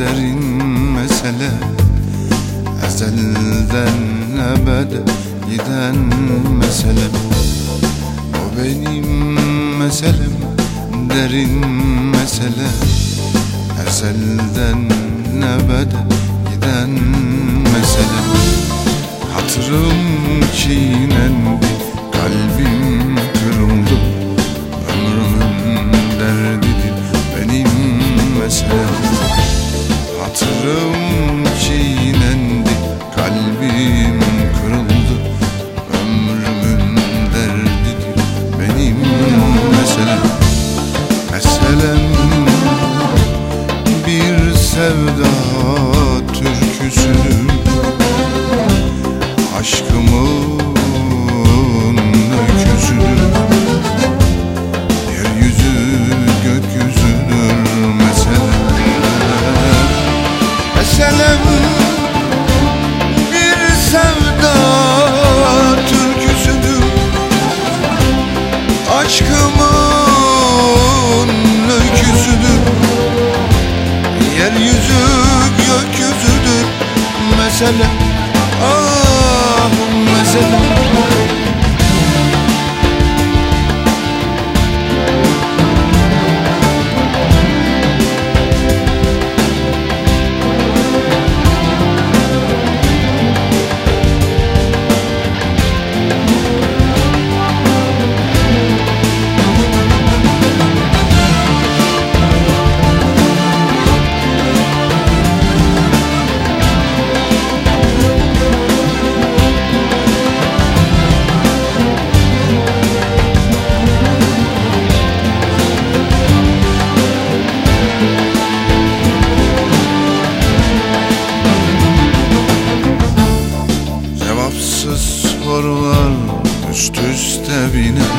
derin mesele, ezelden ebede giden meselem. O benim meselem, derin mesele, ezelden ebede giden meselem. Hatırım çiğnendi, kalbim kırıldı, ömrümün derdidir benim meselem. Hatırım çiğnendi, kalbim kırıldı, ömrümün derdidir benim meselem. Meselem bir sevda türküsüdür, aşkımın öyküsüdür. Yeryüzü gökyüzüdür meselem. Meselem bir sevda türküsüdür, aşkımın öyküsüdür. Yeryüzü gökyüzüdür meselem. Ah meselem. Sorular üst üste biner,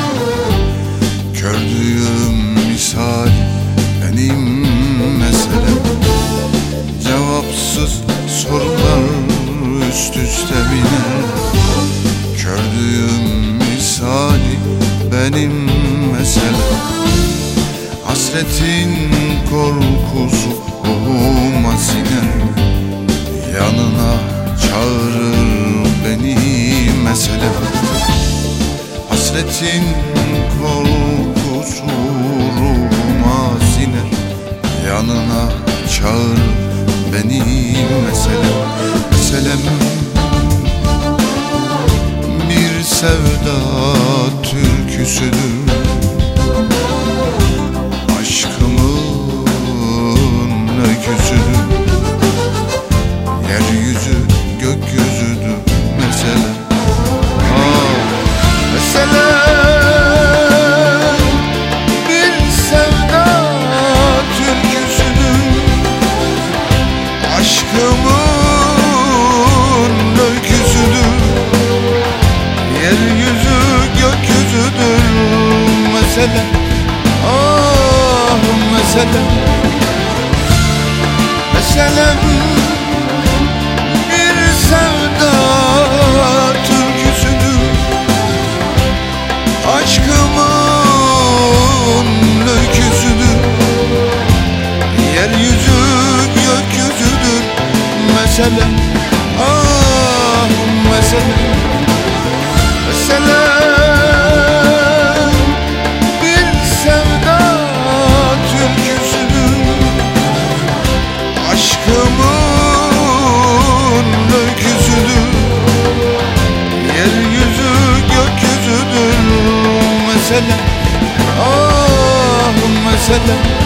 gördüğüm misal benim meselem. Cevapsız sorular üst üste biner, gördüğüm misali benim meselem. Hasretin korkusu ruhuma siner, yanına çağırır beni meselem. Hasretin korkusu ruhuma siner, yanına çağır beni meselem. Meselem bir sevda türküsüdür, aşkımın öyküsüdür. Yeryüzü gökyüzüdür meselem. Meselem bir sevda türküsüdür, aşkımın öyküsüdür. Yeryüzü gökyüzüdür meselem. Ah meselem. Meselem bir sevda türküsüdür, aşkımın öyküsüdür. Yeryüzü gökyüzüdür meselem. Ah meselem. Meselem bir sevda türküsüdür, aşkımın öyküsüdür. Yeryüzü gökyüzüdür meselem. Ah meselem.